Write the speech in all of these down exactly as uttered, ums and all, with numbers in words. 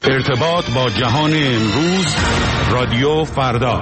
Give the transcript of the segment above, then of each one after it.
ارتباط با جهان امروز، رادیو فردا.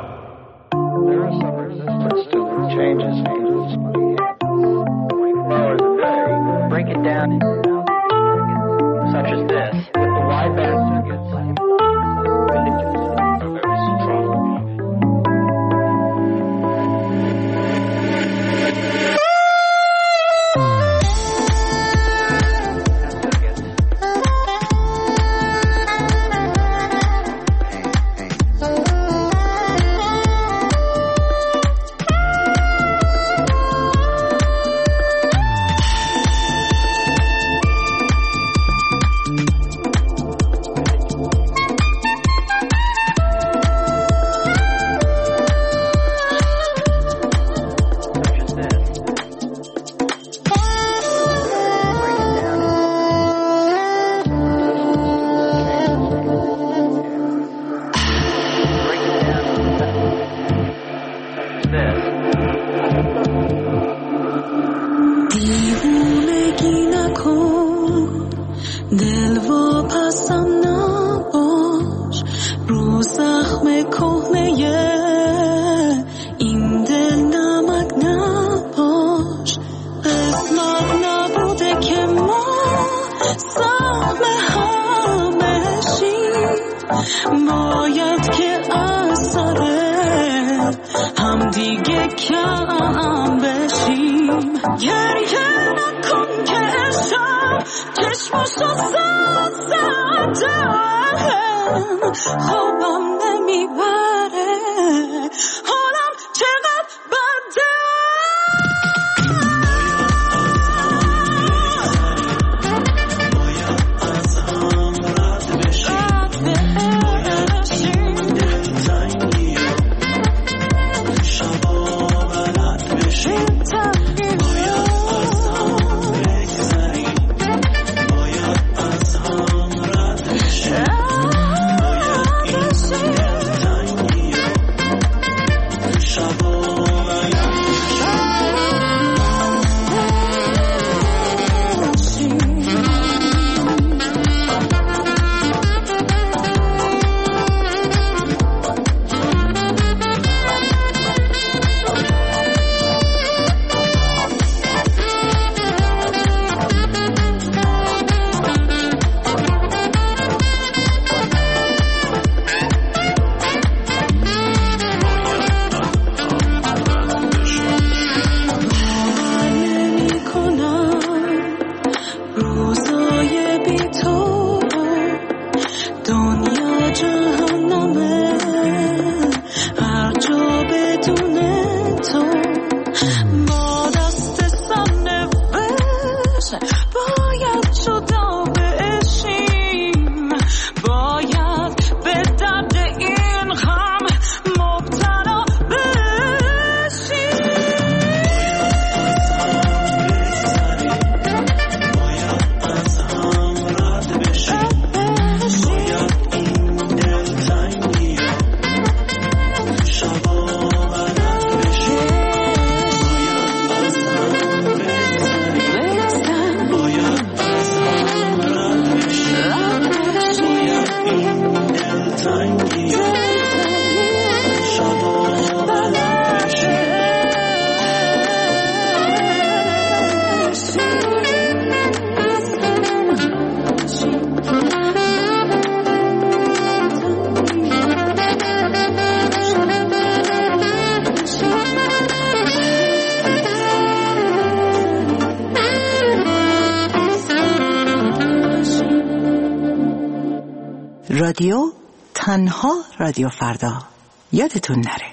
رادیو تنها رادیو فردا، یادتون نره.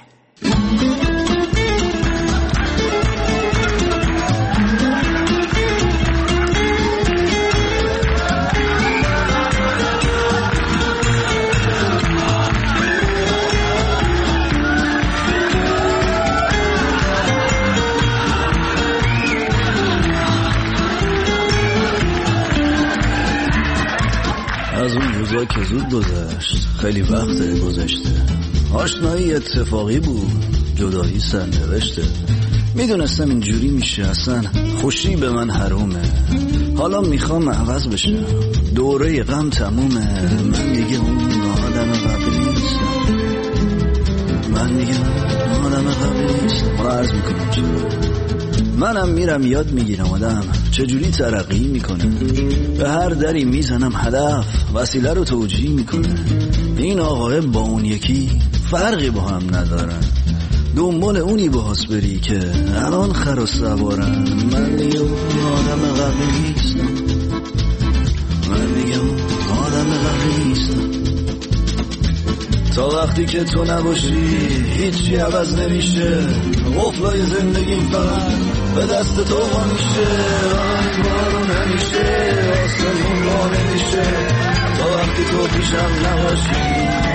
از اون روزا که زود گذشت، خیلی وقت گذشته. آشنایی اتفاقی بود، جدایی سرنوشته. میدونستم اینجوری میشه، اصلا خوشی به من حرومه. حالا میخوام عوض بشم، دوره غم تمومه. من دیگه اون آدم قبلی نیستم، من دیگه اون آدم قبلی نیستم. حالا عرض میکنم چه منم میرم یاد میگیرم آدم چجوری ترقی میکنه. به هر دری میزنم هدف وسیله رو توجیه میکنه. این آقای با اون یکی فرقی با هم ندارن، دنبال اونی باهاس بری که الان خر و سوارن. من دیگه اون آدم قبلی نیستم، من دیگه اون آدم قبلی نیستم. تا وقتی که تو نباشی هیچی عوض نمیشه. قفلای زندگیم فقط به دست تو وا میشه. آی بارون همیشه آسمون وا نمیشه تا وقتی تو پیشم نباشی.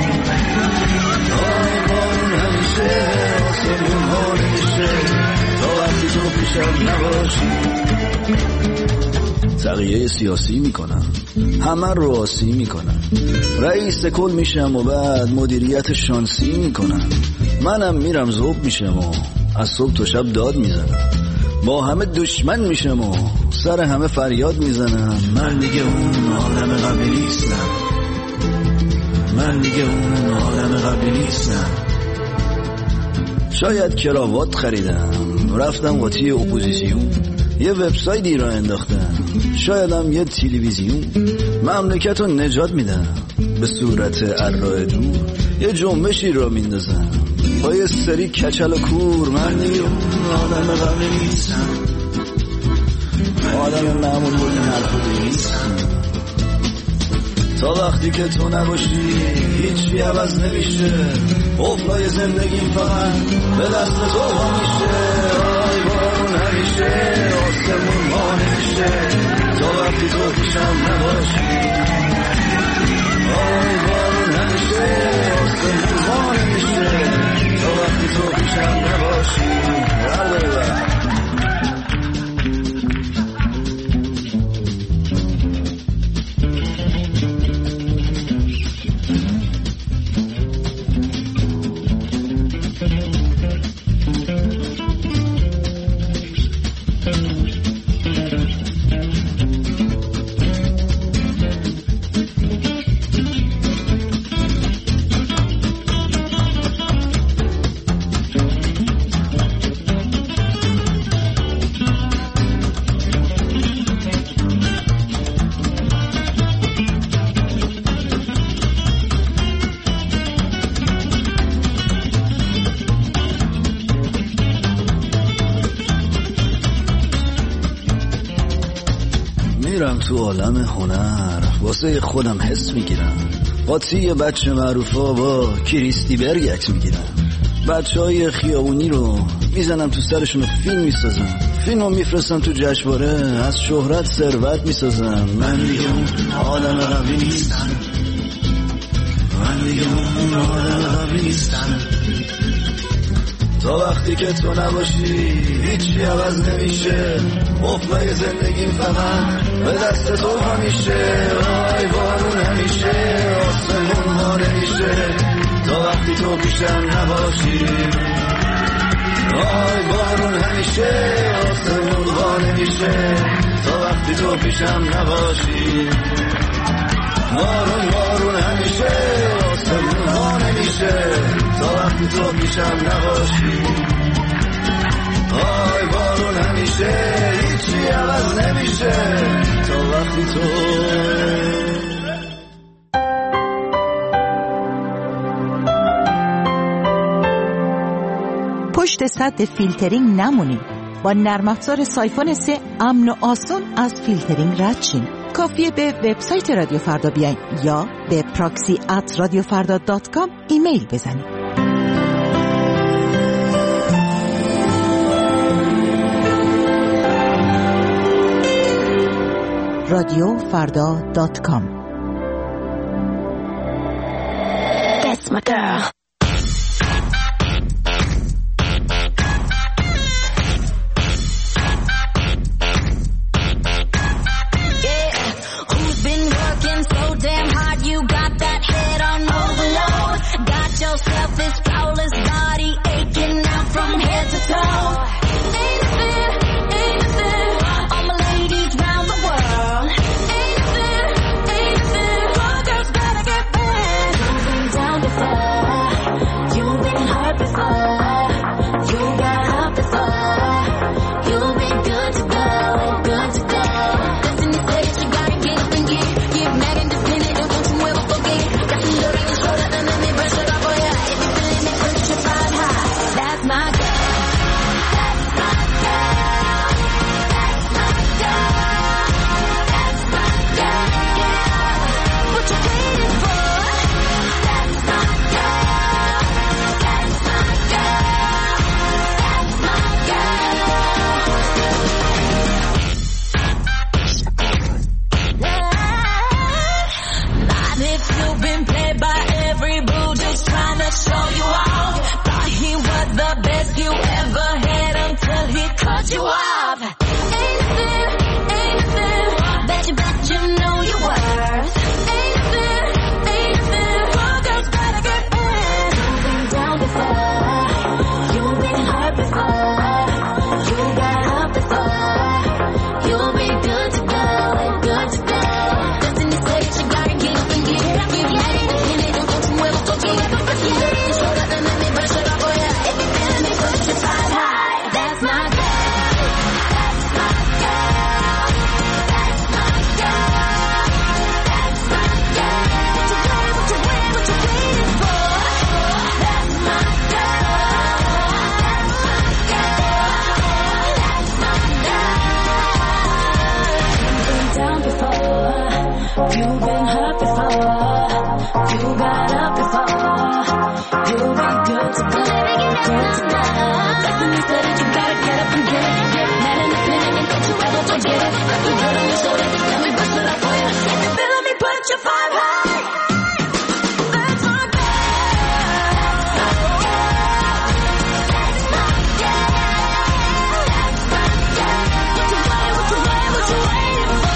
آی بارون همیشه آسمون وا نمیشه تا وقتی تو پیشم نباشی. تغییه سیاسی میکنم، همه رو آسی میکنم، رئیس کل میشم و بعد مدیریت شانسی میکنم. منم میرم ذوب میشم و از صبح تا شب داد میزنم. با همه دشمن میشم و سر همه فریاد میزنم. من دیگه اون آدم قبلی نیستم، من دیگه اون آدم قبلی نیستم. شاید کراوات خریدم، رفتم قاطی اپوزیسیون، یه وبسایتی را انداختم، شایدم یه تلویزیون. مملکت رو نجات میدم به صورت ارائه دور، یه جنبشی را میندازم با یه سری کچل و کور. من دیگه اون آدم قبلی نیستم، آدم معمول بود حرف نیستم. تا وقتی که تو نباشی هیچی عوض نمیشه. قفلای زندگیم فقط به دست تو وا میشه. آی بارون همیشه آسمون وا نمیشه تا وقتی تو پیشم نباشی. آی بارون همیشه آسمون وا نمیشه تا وقتی تو پیشم نباشی. میرم تو عالم هنر، واسه خودم حس میگیرم. قاطی بچه معروفا با کریستی برگ عکس میگیرم. بچه های خیابونی رو میزنم تو سرشون و فیلم میسازم. فیلم رو میفرستم تو جشنواره، از شهرت ثروت میسازم. من دیگه اون آدم قبلی نیستم، من دیگه اون آدم قبلی نیستم. تا وقتی که تو نباشی هیچی عوض نمیشه. قفلای زندگیم فقط به دست تو همیشه. آی بارون همیشه آسمون وا نمیشه تا وقتی تو پیشم نباشی. آی بارون همیشه آسمون وا نمیشه تا وقتی تو پیشم نباشی. بارون بارون همیشه آسمون وا نمیشه تا وقتی تو پیشم نباشی. آی بارون همیشه هیچی عوض نمیشه تا وقتی تو. پشت سد فیلترینگ نمونید. با نرم افزار سایفون سه امن و آسان از فیلترینگ رد شین. کافیه به وبسایت رادیو فردا بیاین یا به پراکسی ات رادیو فردا دات کام ایمیل بزنید. رادیو فردا دات کام. That's my girl. Yourself this flawless body aching out from head to toe. you've been played by every boo just trying to show you off. Thought he was the best you ever had until he cut you off. Ain't nothing, ain't nothing that you bet you know you're worth. Ain't nothing, ain't nothing. All girls gotta get in. You've been down before, you've been hurt before, you got up before. You'll be good to go, good to go. Destiny says you gotta get up and get up and get it. And it don't go too well, don't get up and get it. Show that and let me brush it off for ya. If you feeling me, put your side high. That's my girl, that's my girl, that's my girl, that's my girl. What you doing, what you waiting, what you waiting for? That's my girl, that's my girl, that's my girl. Down before, you've been hurt before, you got up before, you'll be good to go, good to go. Destiny said that you gotta get up and get it, get mad in the pen and don't you ever forget it. Let me put on your shoulder, let me bust it up for you. If you feeling me, put your five high. That's my girl, that's my girl, that's my girl, that's my girl. What you waiting, what you waiting, what you waiting for?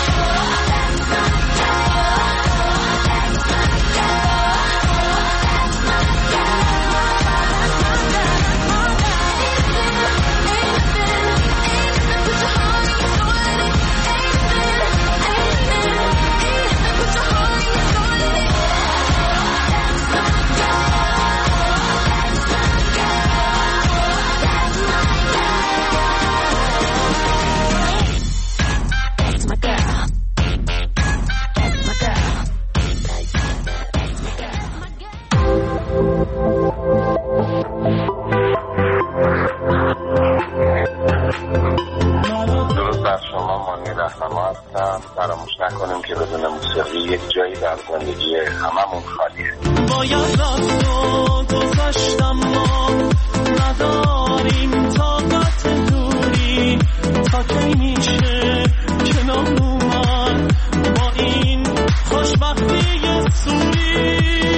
فراموش نکنیم که بدون موسیقی یک جایی در زندگی هممون خالیه. باید رفت و گذاشتم ما نداریم طاقت دوری تا کی میشه کنار اومد با این خوشبختی سوری.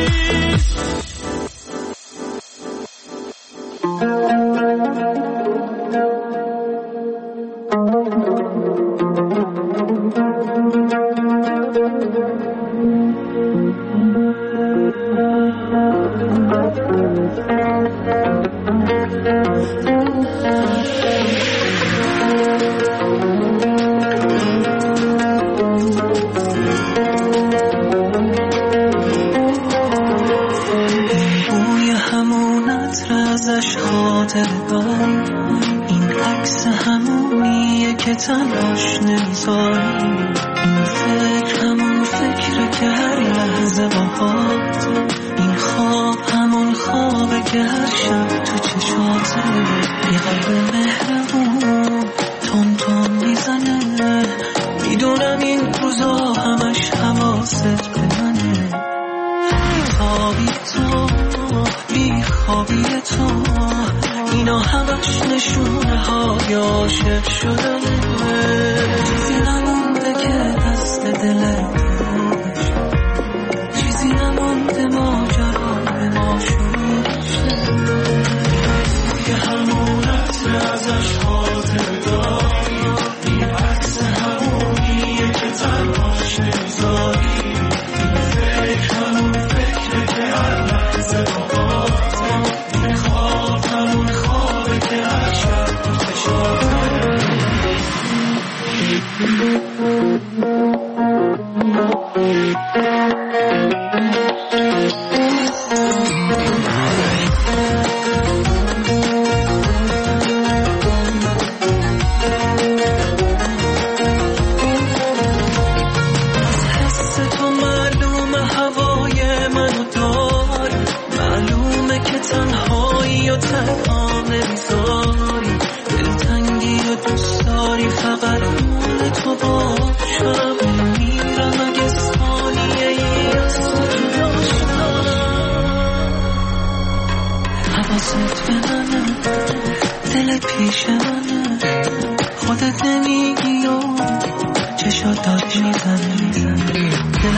این عکس همونیه که تلاش نمیذاری. این فکر همون فکره که هر لحظه باهات. این خواب همون خوابه که هر شب تو چشاته. یه قلب مهربون تون تون میزنه. میدونم این روزا همش حواست به منه. بیخوابی تو بیخوابی تو اینا همش نشونه های عاشق شدنه. چیزی نمونده که دست دلت باشه. چیزی نمونده ماجرا به ما شروع شه. یه همونت ازش خاطر داری. این عکس همونیه که تنهاش نمیذاری. این فکر همون فکره که هر لحظه باهاته. این خواب همون خوابه که هر شب تو چشاته.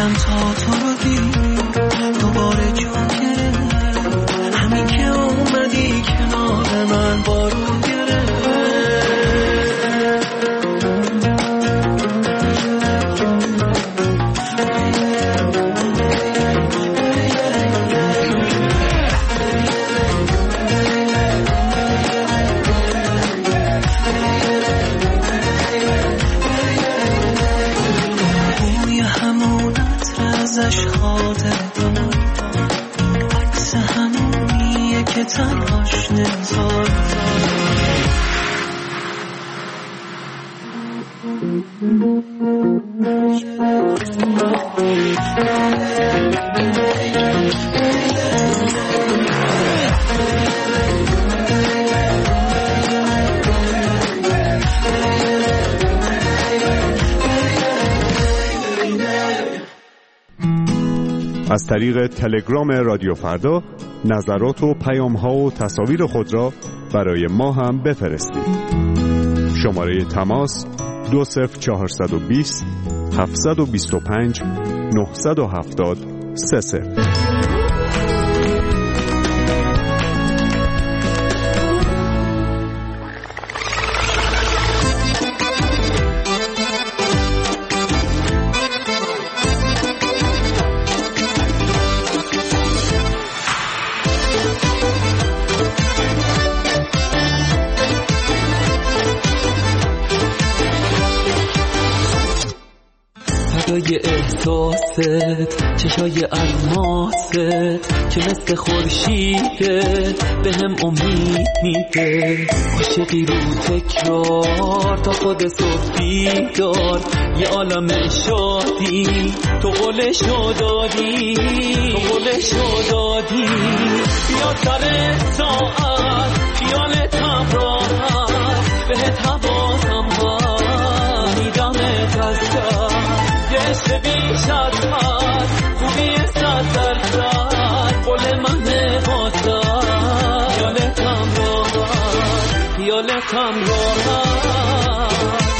دلم تا تو رو دید دوباره جون گرفت، همین که اومدی کنار من بارون گرفت. ازش خاطر دار، عکس همونیه که تنهاش نمیذار. از طریق تلگرام رادیو فردا نظرات و پیام‌ها و تصاویر خود را برای ما هم بفرستید. شماره تماس دو صفر چهارصد و بیست هفتصد و بیست و پنج نهصد و هفتاد سه صفر. فدای احساست، چشای الماست که مثل خورشیده به هم امید میده. عاشقی رو تکرار تا خود صبحی دار، یه عالم شادی تو قولشو دادی، تو قولشو دادی. بیا سر ساعت خیالتم راحت، بهت حواسم هست میدمت از دست. یه بیش از حد خوبی صد درصد، قول من واسه خیالتم راحت، خیالتم راحت.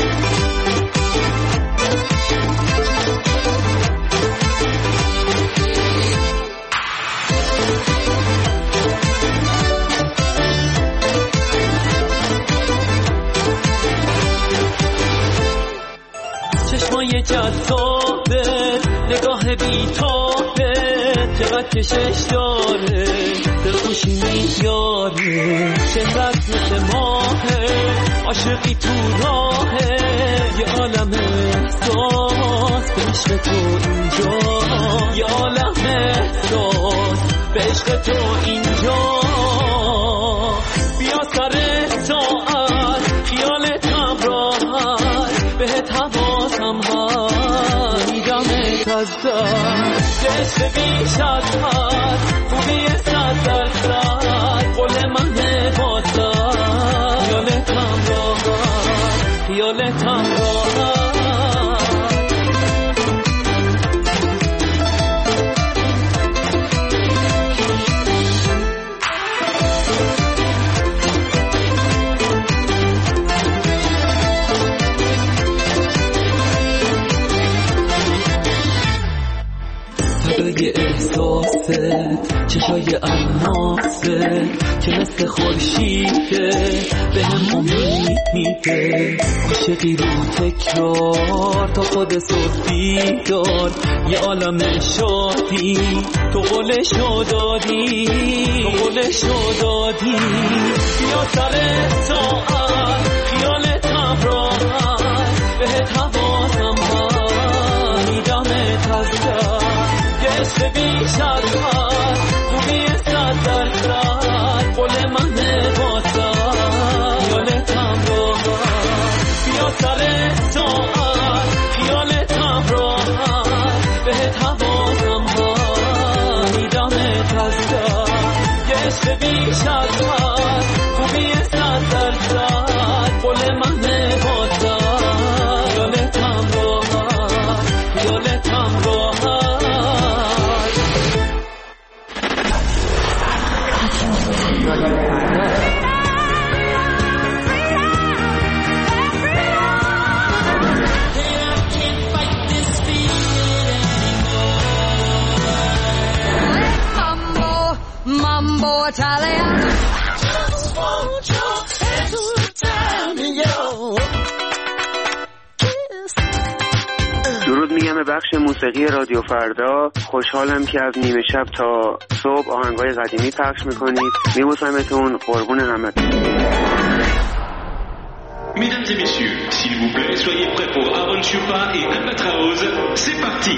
چشمای جذابه، نگاه بیتابه، چقدر کشش داره، دلخوشی میاره. چقدر مثل ماهه، عاشقی تو راهه، یه عالم احساس به عشق تو اینجا، یه عالم احساس به عشق تو اینجا. بیا سر ساعت خیالتم راحت، بهت حواسم هست میدمت از دست. عشق بیش از حد خوبی صد درصد، قول من واسه خیالتم راحت، خیالتم راحت. فدای احساست، چشای الماسه که مثل خورشیده به هم امید میده. عاشقی رو تکرار تا خود صبحی دار، یه عالم شادی تو قولشو دادی، تو قولشو دادی. بیا سر ساعت خیالتم راحت، بهت حواسم هست میدمت از دست. عشق بیش از حد خوبی صد درصد، قول من واسه خیالتم راحت. بیا سر ساعت خیالتم راحت، بهت حواسم هست میدمت از دست. عشق بیش از حد خوبی صد درصد، قول من واسه خیالتم راحت، خیالتم راحت. Italiano. Just want your hands to turn me on. درود میگم به بخش موسیقی رادیو فردا. خوشحالم که از نیمه شب تا صبح آهنگای قدیمی پخش میکنید. میبوسمتون، قربون همتون. Mesdames et messieurs, s'il vous plaît, soyez prêts pour Aaron Chupa et Albatraoz. C'est parti!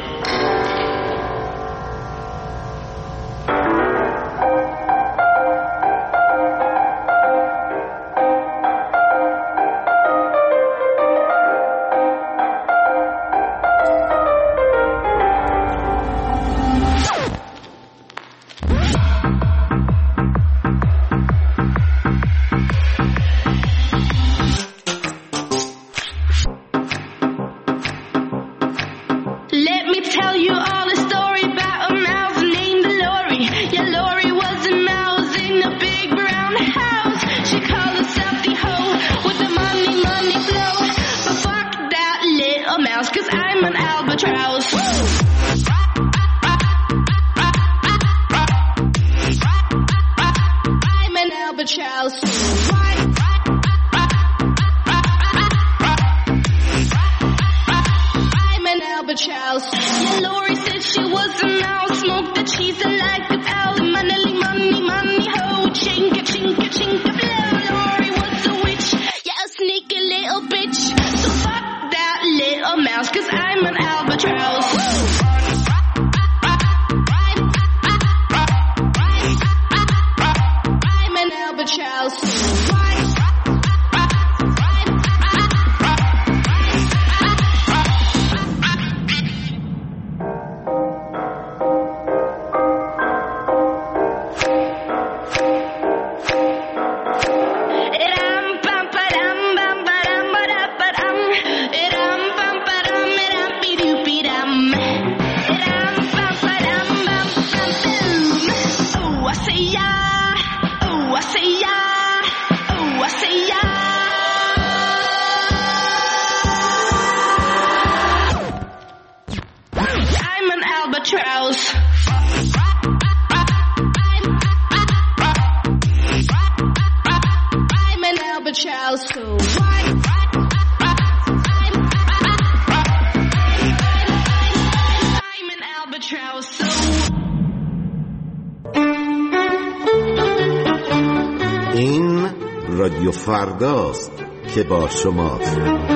این رادیو فرداست که با شماست.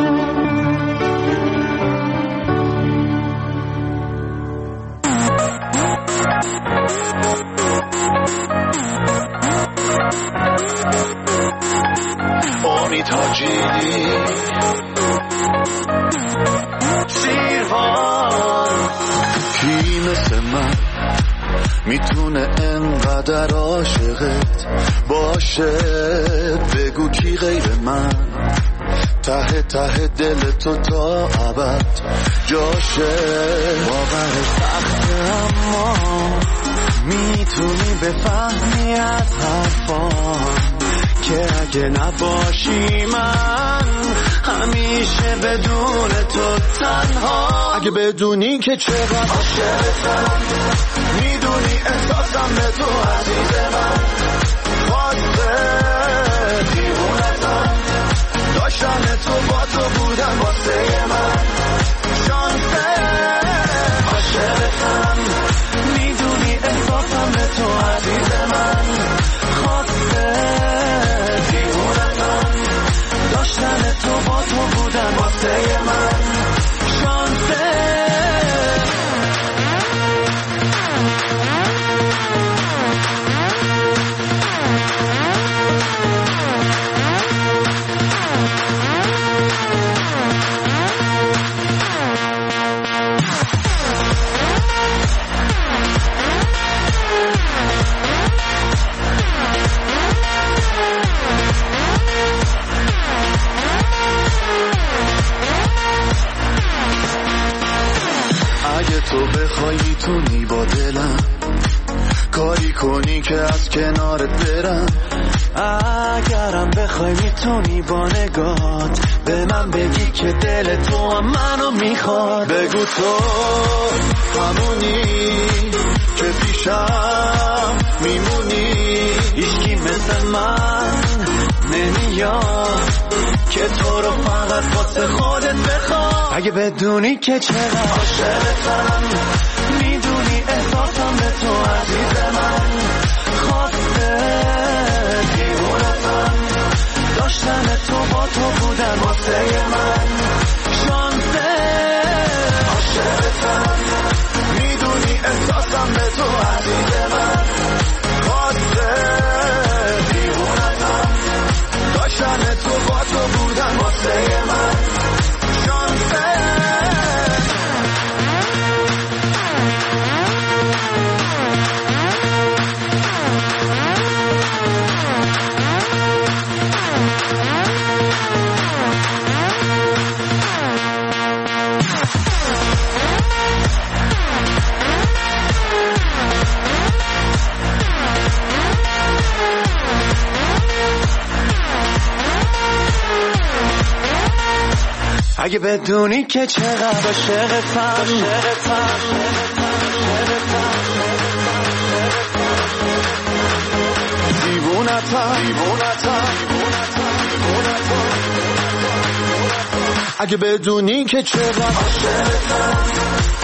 امید حاجی سیرهان کی مثل من میتونه انقدر عاشقت باشه؟ بگو کی غیر من ته ته دل تو تا ابد جاشه؟ باور سخته اما میتونی بفهمی از حرفان که اگه نباشی من همیشه بدون تو تنها. اگه بدونی که چقدر عاشقتم، میدونی احساسم به تو عزیز من، خاطره دیوونتم، داشتن تو با تو بودن واسه من شانسه. عاشقتم، میدونی احساسم به تو عزیز من، خاطره دیوونتم، داشتن تو با تو بودن واسه من شانسه. تو بخوای میتونی با دلم کاری کنی که از کنارت برم. اگرم بخوای میتونی با نگات به من بگی که دل تو هم منو میخواد. بگو تو همونی که پیشم میمونی واسه من نمیاد که تو رو فقط واسه خودت بخوام. اگه بدونی که چقدر عاشقتم، میدونی احساسم به تو عزیز من خواسته دیوونتم، داشتن تو با تو بودن واسه من شانسه. عاشقتم، میدونی احساسم به تو عزیز من خواسته دیوونتم، داشتن تو با تو بودن واسه من شانسه. اگه بدونی که چقدر عاشقتم، دیوونتم، اگه بدونی که چقدر عاشقتم،